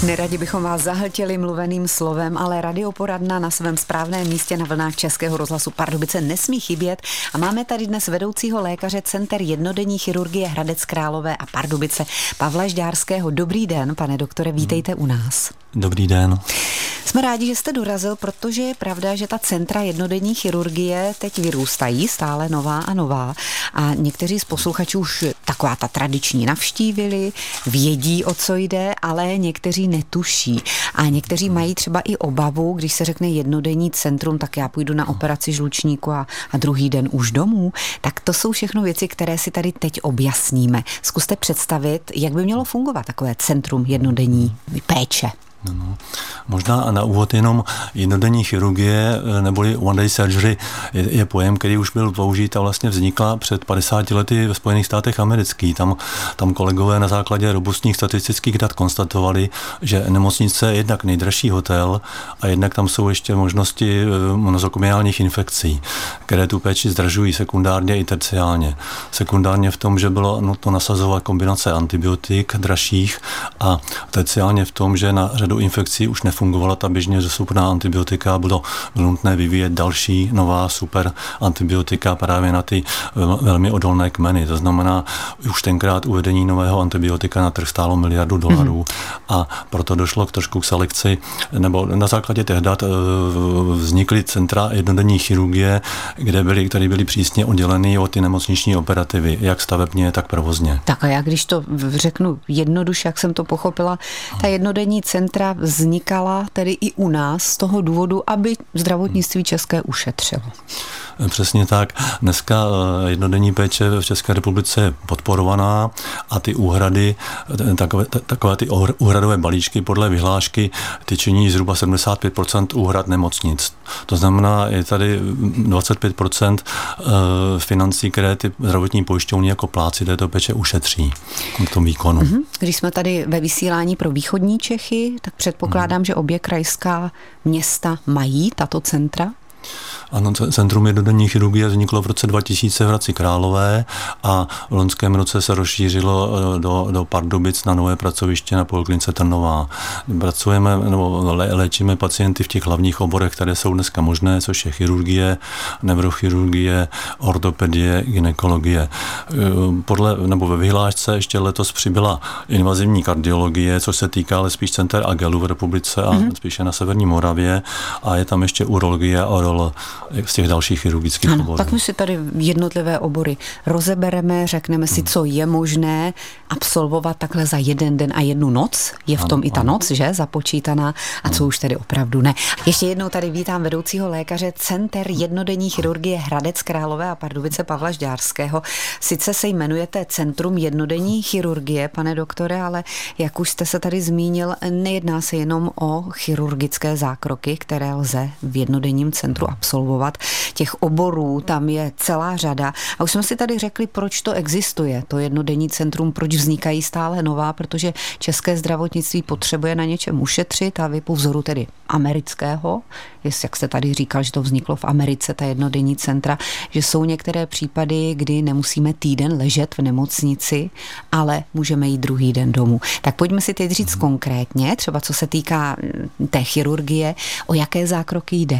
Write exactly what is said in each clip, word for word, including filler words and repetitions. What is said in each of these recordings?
Neradi bychom vás zahltili mluveným slovem, ale radioporadna na svém správném místě na vlnách Českého rozhlasu Pardubice nesmí chybět a máme tady dnes vedoucího lékaře Center jednodenní chirurgie Hradec Králové a Pardubice Pavla Žďárského. Dobrý den, pane doktore, vítejte u nás. Dobrý den. Jsme rádi, že jste dorazil, protože je pravda, že ta centra jednodenní chirurgie teď vyrůstají, stále nová a nová. A někteří z posluchačů už taková ta tradiční navštívili, vědí, o co jde, ale někteří netuší. A někteří mají třeba i obavu, když se řekne jednodenní centrum, tak já půjdu na operaci žlučníku a, a druhý den už domů. Tak to jsou všechno věci, které si tady teď objasníme. Zkuste představit, jak by mělo fungovat takové centrum jednodenní péče. No, možná na úvod jenom jednodenní chirurgie neboli one day surgery je, je pojem, který už byl použit a vlastně vznikla před padesáti lety ve Spojených státech amerických. Tam, tam kolegové na základě robustních statistických dat konstatovali, že nemocnice je jednak nejdražší hotel a jednak tam jsou ještě možnosti nozokomiálních infekcí, které tu péči zdražují sekundárně i terciálně. Sekundárně v tom, že bylo nutno nasazovat kombinace antibiotik dražších a terciálně v tom, že na řadu infekcí už nefungovala ta běžně dostupná antibiotika, bylo, bylo nutné vyvíjet další nová super antibiotika právě na ty velmi odolné kmeny. To znamená, už tenkrát uvedení nového antibiotika na trh stálo miliardu dolarů mm. a proto došlo k trošku k selekci, nebo na základě těch dat vznikly centra jednodenní chirurgie, kde byly, které byly přísně odděleny od ty nemocniční operativy, jak stavebně, tak provozně. Tak a já když to řeknu jednoduše, jak jsem to pochopila, ta jednodenní centra vznikala tedy i u nás z toho důvodu, aby zdravotnictví české ušetřilo. Přesně tak. Dneska jednodenní péče v České republice je podporovaná a ty úhrady, takové, takové ty úhradové balíčky podle vyhlášky, ty činí zhruba sedmdesát pět procent úhrad nemocnic. To znamená, je tady dvacet pět procent financí, které ty zdravotní pojišťovny jako plátci této péče ušetří v tom výkonu. Když jsme tady ve vysílání pro východní Čechy, tak předpokládám, že obě krajská města mají tato centra. Ano, Centrum jednodenní chirurgie vzniklo v roce dva tisíce v Hradci Králové a v loňském roce se rozšířilo do, do Pardubic na nové pracoviště na Poliklinice Trnová. Pracujeme nebo léčíme pacienty v těch hlavních oborech, které jsou dneska možné, což je chirurgie, neurochirurgie, ortopedie, gynekologie. Podle, nebo ve vyhlášce ještě letos přibyla invazivní kardiologie, což se týká ale spíš center Agelu v republice a mm-hmm. spíše na severní Moravě a je tam ještě urologie a orol z těch dalších chirurgických ano, oborů. Tak my si tady jednotlivé obory rozebereme, řekneme si, co je možné absolvovat takhle za jeden den a jednu noc. Je v tom ano, i ta ano. noc, že, započítaná a co ano. už tedy opravdu ne. Ještě jednou tady vítám vedoucího lékaře Center jednodenní chirurgie Hradec Králové a Pardubice Pavla Žďárského. Sice se jmenujete Centrum jednodenní chirurgie, pane doktore, ale jak už jste se tady zmínil, nejedná se jenom o chirurgické zákroky, které lze v jednodenním centru absolvovat. Těch oborů tam je celá řada. A už jsme si tady řekli, proč to existuje, to jednodenní centrum, proč vznikají stále nová, protože české zdravotnictví potřebuje na něčem ušetřit a vy po vzoru tedy amerického, jest, jak jste tady říkal, že to vzniklo v Americe, ta jednodenní centra, že jsou některé případy, kdy nemusíme týden ležet v nemocnici, ale můžeme jít druhý den domů. Tak pojďme si teď říct konkrétně, třeba co se týká té chirurgie, o jaké zákroky jde.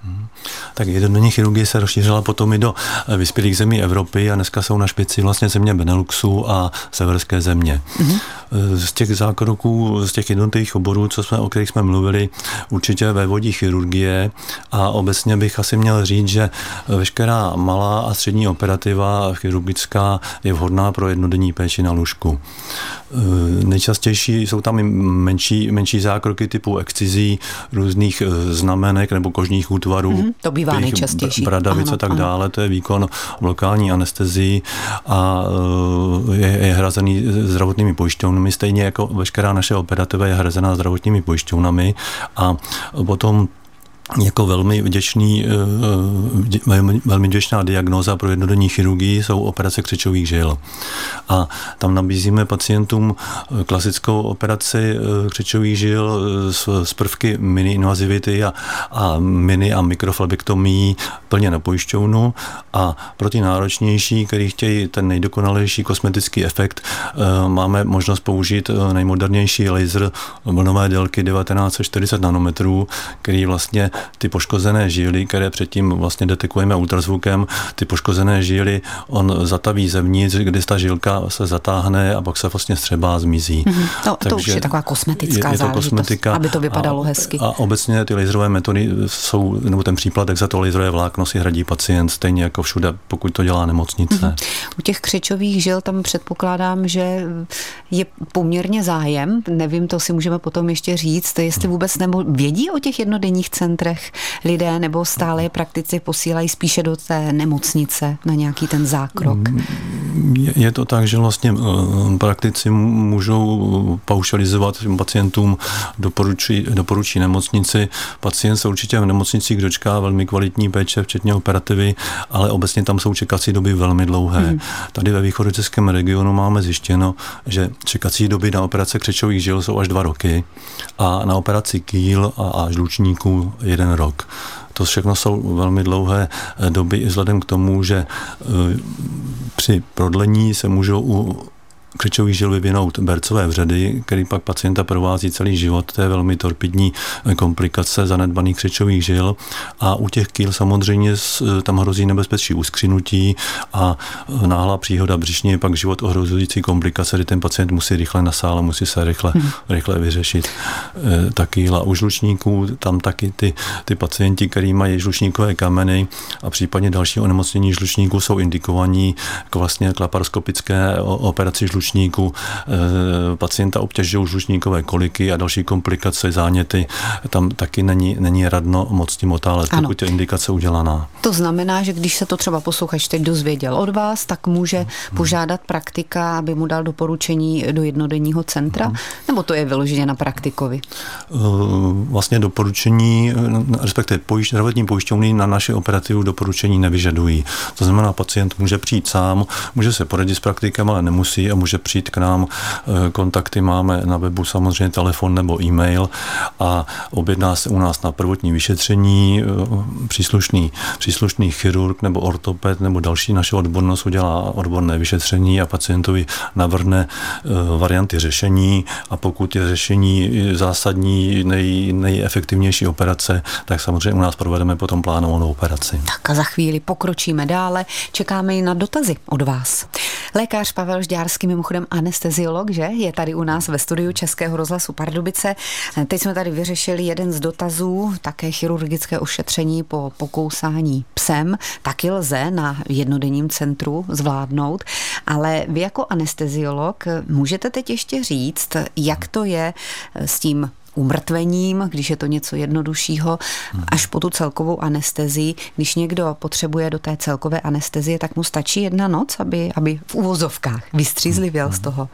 Tak jednodenní chirurgie se rozšířila potom i do vyspělých zemí Evropy a dneska jsou na špici vlastně země Beneluxu a severské země. Mm-hmm. Z těch zákroků, z těch jednotlivých oborů, co jsme, o kterých jsme mluvili, určitě vévodí chirurgie a obecně bych asi měl říct, že veškerá malá a střední operativa chirurgická je vhodná pro jednodenní péči na lůžku. Nejčastější jsou tam i menší, menší zákroky typu excizí, různých znamenek nebo kožních útvarů. Mm-hmm, to bývá nejčastější. Bradavic a tak ano. dále, to je výkon v lokální anestezii a je, je hrazený zdravotními pojišťovnami, stejně jako veškerá naše operativa je hrazená zdravotními pojišťovnami a potom jako velmi vděčný, velmi, velmi vděčná diagnóza pro jednodenní chirurgii jsou operace křečových žil. A tam nabízíme pacientům klasickou operaci křečových žil s, s prvky mini-invazivity a, a mini- a mikroflebektomií plně na pojišťovnu. A pro ty náročnější, který chtějí ten nejdokonalejší kosmetický efekt, máme možnost použít nejmodernější laser vlnové délky devatenáct set čtyřicet nanometrů, který vlastně ty poškozené žíly, které předtím vlastně detekujeme ultrazvukem, ty poškozené žíly on zataví zevnitř, kdy ta žilka se zatáhne a pak se vlastně střebá a zmizí. Mm-hmm. To, to už je taková kosmetická je, je to záležitost, kosmetika, aby to vypadalo a, hezky. A obecně ty laserové metody jsou, nebo ten příplatek za to laserové vlákno si hradí pacient, stejně jako všude, pokud to dělá nemocnice. Mm-hmm. U těch křečových žil tam předpokládám, že je poměrně zájem, nevím, to si můžeme potom ještě říct, jestli vůbec nebo vědí o těch jednodenních centrech lidé, nebo stále praktici posílají spíše do té nemocnice na nějaký ten zákrok? Je, je to tak, že vlastně praktici můžou paušalizovat pacientům, doporučí, doporučí nemocnici. Pacient se určitě v nemocnicích dočká velmi kvalitní péče, včetně operativy, ale obecně tam jsou čekací doby velmi dlouhé. Hmm. Tady ve východočeském regionu máme zjištěno, že čekací doby na operace křečových žil jsou až dva roky a na operaci kýl a, a žlučníků jeden rok. To všechno jsou velmi dlouhé doby i vzhledem k tomu, že při prodlení se můžou u křečových žil vyvinout bercové vředy, který pak pacienta provází celý život. To je velmi torpidní komplikace zanedbaných křečových žil. A u těch kýl samozřejmě tam hrozí nebezpečí uskřinutí a náhlá příhoda břišní je pak život ohrožující komplikace, kdy ten pacient musí rychle na sále, musí se rychle, hmm. rychle vyřešit ta kýla. U žlučníků tam taky ty, ty pacienti, kteří mají žlučníkové kameny a případně další onemocnění žlučníků jsou indikovaní k vlastně k laparoskopické operaci žlučníků. Pacienta obtěžují žlučníkové koliky a další komplikace, záněty. Tam taky není, není radno moc tím otálet, pokud je indikace udělaná. To znamená, že když se to třeba posluchač teď dozvěděl od vás, tak může požádat praktika, aby mu dal doporučení do jednodenního centra? Hmm. Nebo to je vyloženě na praktikovi? Vlastně doporučení, respektive pojišť, zdravotní pojišťovny na naši operativu doporučení nevyžadují. To znamená, pacient může přijít sám, může se poradit s praktikem, ale nemusí a může přijít k nám. Kontakty máme na webu, samozřejmě telefon nebo e-mail a objedná se u nás na prvotní vyšetření. Příslušný, příslušný chirurg nebo ortoped nebo další naše odbornost udělá odborné vyšetření a pacientovi navrhne varianty řešení a pokud je řešení zásadní, nej, nejefektivnější operace, tak samozřejmě u nás provedeme potom plánovanou operaci. Tak a za chvíli pokročíme dále. Čekáme i na dotazy od vás. Lékař Pavel Žďárský, mimochodem anesteziolog, že? Je tady u nás ve studiu Českého rozhlasu Pardubice. Teď jsme tady vyřešili jeden z dotazů, také chirurgické ošetření po pokousání psem. Taky lze na jednodenním centru zvládnout, ale vy jako anesteziolog můžete teď ještě říct, jak to je s tím umrtvením, když je to něco jednoduššího, až po tu celkovou anestezii. Když někdo potřebuje do té celkové anestezie, tak mu stačí jedna noc, aby, aby v uvozovkách vystřízlivěl z toho.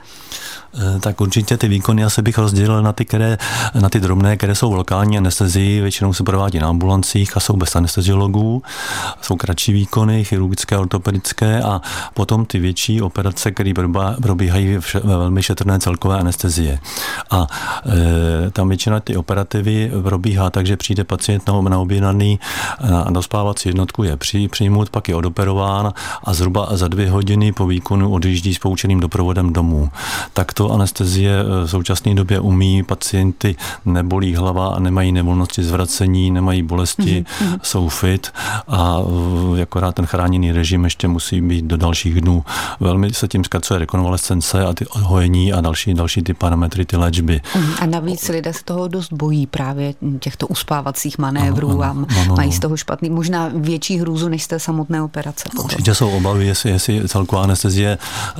Tak určitě ty výkony asi bych rozdělil na ty, které, na ty drobné, které jsou v lokální anestezii, většinou se provádí na ambulancích a jsou bez anesteziologů. Jsou kratší výkony, chirurgické, ortopedické a potom ty větší operace, které probíhají ve velmi šetrné celkové anestezie. A e, tam většina ty operativy probíhá tak, že přijde pacient na, na objednaný a dospávací jednotku je při, přijmut, pak je odoperován a zhruba za dvě hodiny po výkonu odjíždí s poučeným doprovodem domů. Tak to anestezie v současné době umí, pacienty nebolí hlava a nemají nevolnosti zvracení, nemají bolesti, mm-hmm. jsou fit a akorát ten chráněný režim ještě musí být do dalších dnů. Velmi se tím zkracuje rekonvalescence a ty hojení a další, další ty parametry, ty léčby. A navíc lidé se toho dost bojí právě těchto uspávacích manévrů ano, ano, a ano, mají z toho špatný, možná větší hrůzu než z té samotné operace. Potom. Určitě jsou obavy, jestli, jestli celková anestezie e,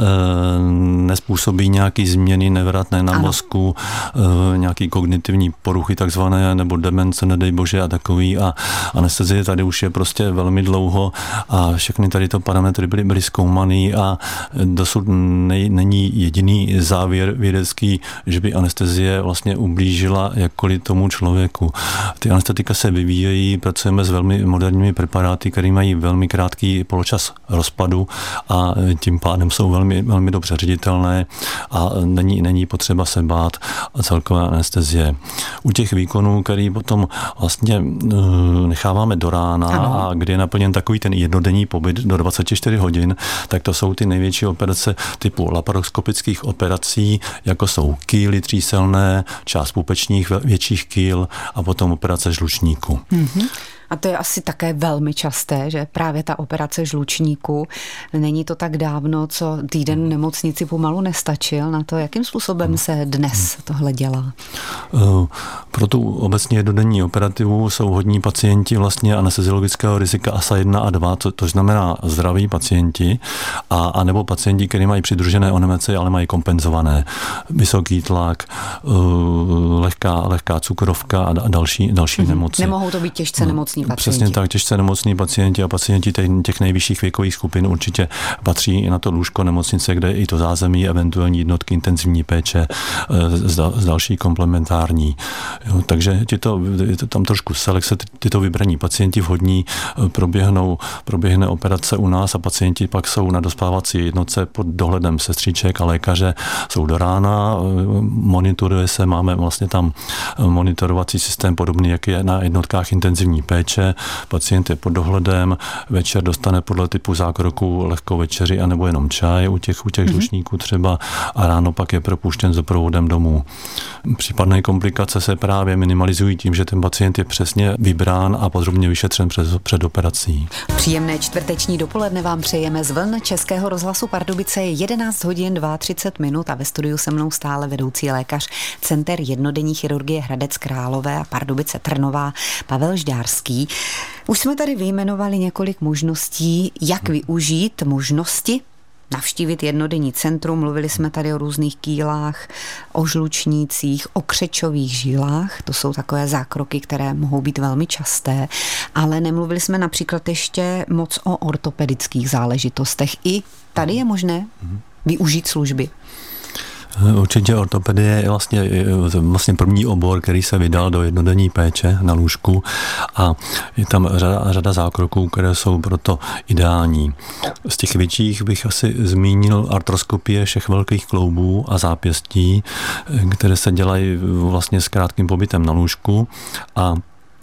nespůsobí nějaký změny nevratné na ano. mozku, e, nějaký kognitivní poruchy takzvané, nebo demence, nedej bože a takový. A anestezie tady už je prostě velmi dlouho a všechny tady to parametry byly, byly zkoumaný a dosud nej, není jediný závěr vědecký, že by anestezie vlastně ublížila ublížila jakkoliv tomu člověku. Ty anestetika se vyvíjejí, pracujeme s velmi moderními preparáty, které mají velmi krátký poločas rozpadu a tím pádem jsou velmi, velmi dobře ředitelné a není, není potřeba se bát a celkové anestezie. U těch výkonů, který potom vlastně necháváme do rána, ano, a kdy je naplněn takový ten jednodenní pobyt do dvacet čtyři hodin, tak to jsou ty největší operace typu laparoskopických operací, jako jsou kýly tříselné, část půpečních větších kýl a potom operace žlučníku. Mm-hmm. A to je asi také velmi časté, že právě ta operace žlučníku, není to tak dávno, co týden v nemocnici pomalu nestačil na to, jakým způsobem se dnes tohle dělá? Pro tu obecně jednodenní operativu jsou hodní pacienti vlastně anesteziologického rizika A S A jedna a dva, to, to znamená zdraví pacienti, a, a nebo pacienti, kteří mají přidružené onemocnění, ale mají kompenzované. Vysoký tlak, lehká, lehká cukrovka a další, další mm-hmm. nemoci. Nemohou to být těžce nemocní pacienti. Přesně tak, těžce nemocní pacienti a pacienti těch, těch nejvyšších věkových skupin určitě patří i na to lůžko nemocnice, kde i to zázemí, eventuální jednotky intenzivní péče z, z další komplementární. Jo, takže tyto, tam trošku selekce, tyto vybraní pacienti vhodní proběhnou, proběhne operace u nás a pacienti pak jsou na dospávací jednotce pod dohledem sestřiček a lékaře, jsou do rána, monitoruje se, máme vlastně tam monitorovací systém podobný, jak je na jednotkách intenzivní péče. Pacient je pod dohledem, večer dostane podle typu zákroku lehkou večeři anebo jenom čaj u těch, u těch mm-hmm. žlučníků třeba a ráno pak je propuštěn s doprovodem domů. Případné komplikace se právě minimalizují tím, že ten pacient je přesně vybrán a podrobně vyšetřen před, před operací. Příjemné čtvrteční dopoledne vám přejeme z vln Českého rozhlasu Pardubice. Je jedenáct hodin třicet dva minut a ve studiu se mnou stále vedoucí lékař Center jednodenní chirurgie Hradec Králové a Pardubice Trnová Pavel Žďárský. Už jsme tady vyjmenovali několik možností, jak využít možnosti navštívit jednodenní centrum. Mluvili jsme tady o různých kýlách, o žlučnících, o křečových žílách. To jsou takové zákroky, které mohou být velmi časté, ale nemluvili jsme například ještě moc o ortopedických záležitostech. I tady je možné využít služby. Určitě ortopedie je vlastně, vlastně první obor, který se vydal do jednodenní péče na lůžku a je tam řada, řada zákroků, které jsou proto ideální. Z těch větších bych asi zmínil artroskopie všech velkých kloubů a zápěstí, které se dělají vlastně s krátkým pobytem na lůžku a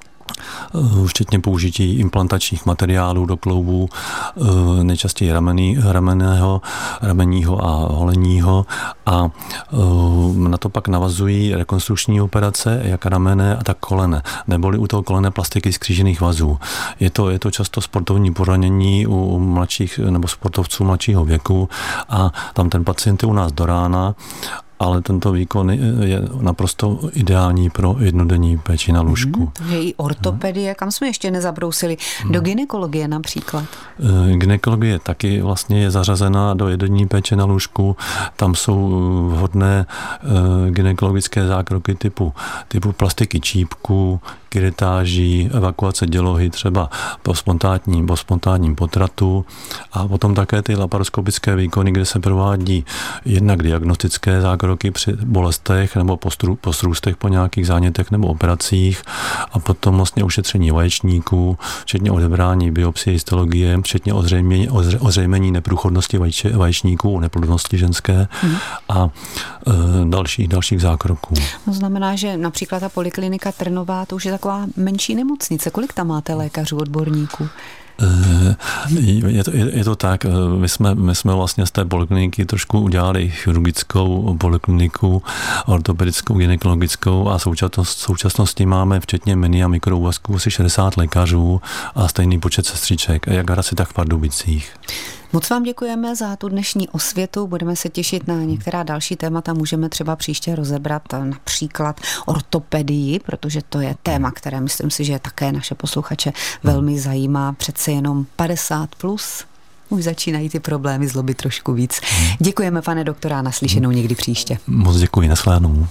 včetně použití implantačních materiálů do kloubů, nejčastěji ramený, ramenného, ramenního a holenního a na to pak navazují rekonstrukční operace, jak ramenné a tak kolene, neboli u toho kolene plastiky skřížených vazů. Je to, je to často sportovní poranění u mladších nebo sportovců mladšího věku a tam ten pacient je u nás do rána, ale tento výkon je naprosto ideální pro jednodenní péči na lůžku. Hmm, takže i ortopedie, kam jsme ještě nezabrousili, do gynekologie například? Gynekologie taky vlastně je zařazena do jednodenní péče na lůžku. Tam jsou vhodné gynekologické zákroky typu, typu plastiky čípku, kyretáží, evakuace dělohy třeba po spontánním, po spontánním potratu a potom také ty laparoskopické výkony, kde se provádí jednak diagnostické zákroky při bolestech nebo po srůstech po nějakých zánětech nebo operacích a potom vlastně ušetření vaječníků, včetně odebrání biopsie, histologie, včetně ozřejmení, ozřejmení neprůchodnosti vajče, vaječníků u neplodnosti ženské hmm. a e, dalších, dalších zákroků. To znamená, že například ta poliklinika Trnová, to už je taková menší nemocnice. Kolik tam máte lékařů, odborníků? Je to, je, je to tak, my jsme, my jsme vlastně z té polikliniky trošku udělali chirurgickou polikliniku, ortopedickou, gynekologickou a současnost, současnosti máme včetně mini a mikroúvazků asi šedesát lékařů a stejný počet sestřiček, jak v Hradci, tak v Pardubicích. Moc vám děkujeme za tu dnešní osvětu, budeme se těšit na některá další témata, můžeme třeba příště rozebrat například ortopedii, protože to je téma, které myslím si, že také naše posluchače velmi zajímá, přece jenom padesát plus. Už začínají ty problémy zlobit trošku víc. Děkujeme, pane doktora, naslyšenou někdy příště. Moc děkuji, nashledanou.